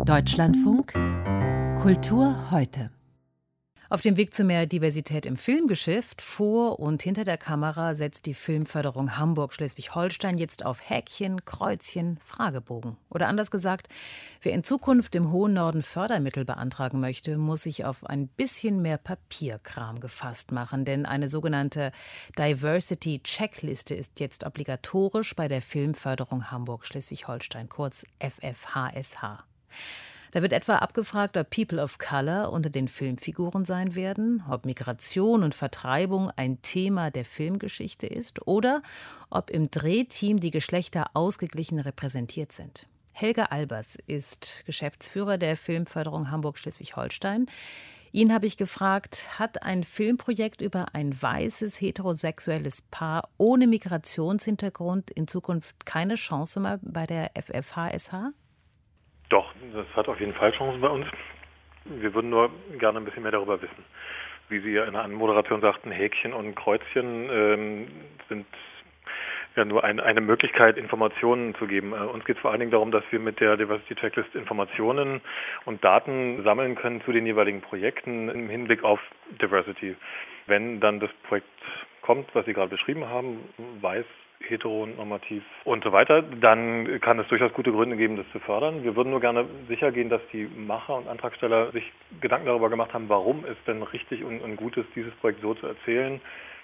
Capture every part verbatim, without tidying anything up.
Deutschlandfunk Kultur heute. Auf dem Weg zu mehr Diversität im Filmgeschäft, vor und hinter der Kamera, setzt die Filmförderung Hamburg-Schleswig-Holstein jetzt auf Häkchen, Kreuzchen, Fragebogen. Oder anders gesagt, wer in Zukunft im hohen Norden Fördermittel beantragen möchte, muss sich auf ein bisschen mehr Papierkram gefasst machen. Denn eine sogenannte Diversity-Checkliste ist jetzt obligatorisch bei der Filmförderung Hamburg-Schleswig-Holstein, kurz F F H S H. Da wird etwa abgefragt, ob People of Color unter den Filmfiguren sein werden, ob Migration und Vertreibung ein Thema der Filmgeschichte ist oder ob im Drehteam die Geschlechter ausgeglichen repräsentiert sind. Helga Albers ist Geschäftsführer der Filmförderung Hamburg-Schleswig-Holstein. Ihn habe ich gefragt, hat ein Filmprojekt über ein weißes, heterosexuelles Paar ohne Migrationshintergrund in Zukunft keine Chance mehr bei der F F H S H? Doch, das hat auf jeden Fall Chancen bei uns. Wir würden nur gerne ein bisschen mehr darüber wissen. Wie Sie ja in der Anmoderation sagten, Häkchen und Kreuzchen ähm, sind ja nur ein, eine Möglichkeit, Informationen zu geben. Äh, uns geht es vor allen Dingen darum, dass wir mit der Diversity Checklist Informationen und Daten sammeln können zu den jeweiligen Projekten im Hinblick auf Diversity. Wenn dann das Projekt kommt, was Sie gerade beschrieben haben, weiß, heteronormativ und so weiter, dann kann es durchaus gute Gründe geben, das zu fördern. Wir würden nur gerne sicher gehen, dass die Macher und Antragsteller sich Gedanken darüber gemacht haben, warum es denn richtig und, und gut ist, dieses Projekt so zu erzählen.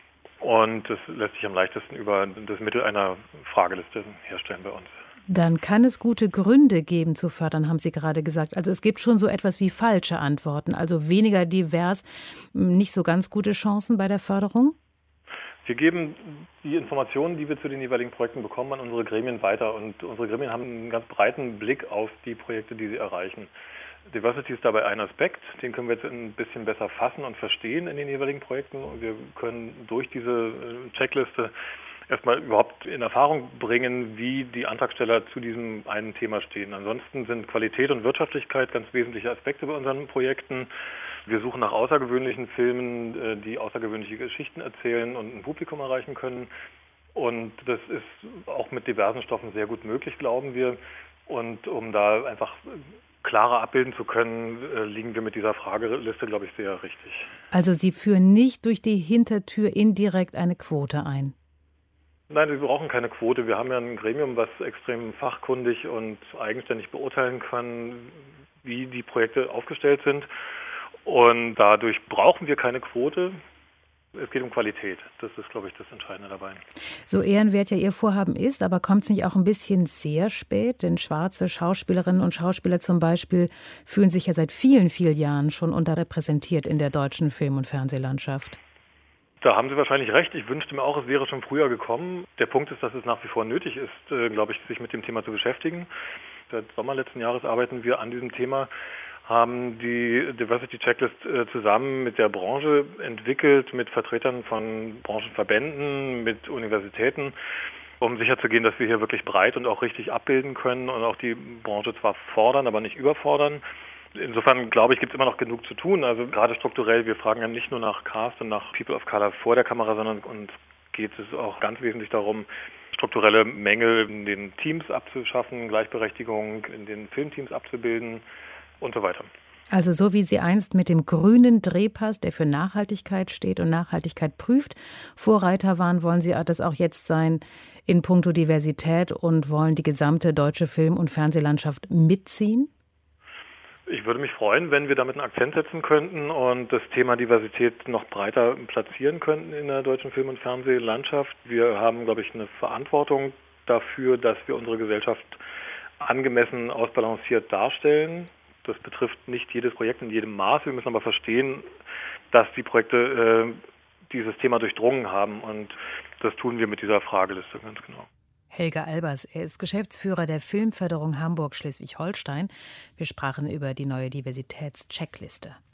Und das lässt sich am leichtesten über das Mittel einer Frageliste herstellen bei uns. Dann kann es gute Gründe geben zu fördern, haben Sie gerade gesagt. Also es gibt schon so etwas wie falsche Antworten, also weniger divers, nicht so ganz gute Chancen bei der Förderung? Wir geben die Informationen, die wir zu den jeweiligen Projekten bekommen, an unsere Gremien weiter. Und unsere Gremien haben einen ganz breiten Blick auf die Projekte, die sie erreichen. Diversity ist dabei ein Aspekt, den können wir jetzt ein bisschen besser fassen und verstehen in den jeweiligen Projekten. Und wir können durch diese Checkliste erstmal überhaupt in Erfahrung bringen, wie die Antragsteller zu diesem einen Thema stehen. Ansonsten sind Qualität und Wirtschaftlichkeit ganz wesentliche Aspekte bei unseren Projekten. Wir suchen nach außergewöhnlichen Filmen, die außergewöhnliche Geschichten erzählen und ein Publikum erreichen können. Und das ist auch mit diversen Stoffen sehr gut möglich, glauben wir. Und um da einfach klarer abbilden zu können, liegen wir mit dieser Frageliste, glaube ich, sehr richtig. Also Sie führen nicht durch die Hintertür indirekt eine Quote ein? Nein, wir brauchen keine Quote. Wir haben ja ein Gremium, was extrem fachkundig und eigenständig beurteilen kann, wie die Projekte aufgestellt sind. Und dadurch brauchen wir keine Quote. Es geht um Qualität. Das ist, glaube ich, das Entscheidende dabei. So ehrenwert ja Ihr Vorhaben ist, aber kommt es nicht auch ein bisschen sehr spät? Denn schwarze Schauspielerinnen und Schauspieler zum Beispiel fühlen sich ja seit vielen, vielen Jahren schon unterrepräsentiert in der deutschen Film- und Fernsehlandschaft. Da haben Sie wahrscheinlich recht. Ich wünschte mir auch, es wäre schon früher gekommen. Der Punkt ist, dass es nach wie vor nötig ist, äh, glaube ich, sich mit dem Thema zu beschäftigen. Seit Sommer letzten Jahres arbeiten wir an diesem Thema, haben die Diversity Checklist äh, zusammen mit der Branche entwickelt, mit Vertretern von Branchenverbänden, mit Universitäten, um sicherzugehen, dass wir hier wirklich breit und auch richtig abbilden können und auch die Branche zwar fordern, aber nicht überfordern. Insofern, glaube ich, gibt es immer noch genug zu tun. Also gerade strukturell, wir fragen ja nicht nur nach Cast und nach People of Color vor der Kamera, sondern uns geht es auch ganz wesentlich darum, strukturelle Mängel in den Teams abzuschaffen, Gleichberechtigung in den Filmteams abzubilden und so weiter. Also so wie Sie einst mit dem grünen Drehpass, der für Nachhaltigkeit steht und Nachhaltigkeit prüft, Vorreiter waren, wollen Sie das auch jetzt sein in puncto Diversität und wollen die gesamte deutsche Film- und Fernsehlandschaft mitziehen? Ich würde mich freuen, wenn wir damit einen Akzent setzen könnten und das Thema Diversität noch breiter platzieren könnten in der deutschen Film- und Fernsehlandschaft. Wir haben, glaube ich, eine Verantwortung dafür, dass wir unsere Gesellschaft angemessen ausbalanciert darstellen. Das betrifft nicht jedes Projekt in jedem Maß. Wir müssen aber verstehen, dass die Projekte äh, dieses Thema durchdrungen haben. Und das tun wir mit dieser Frageliste ganz genau. Helga Albers, er ist Geschäftsführer der Filmförderung Hamburg-Schleswig-Holstein. Wir sprachen über die neue Diversitätscheckliste.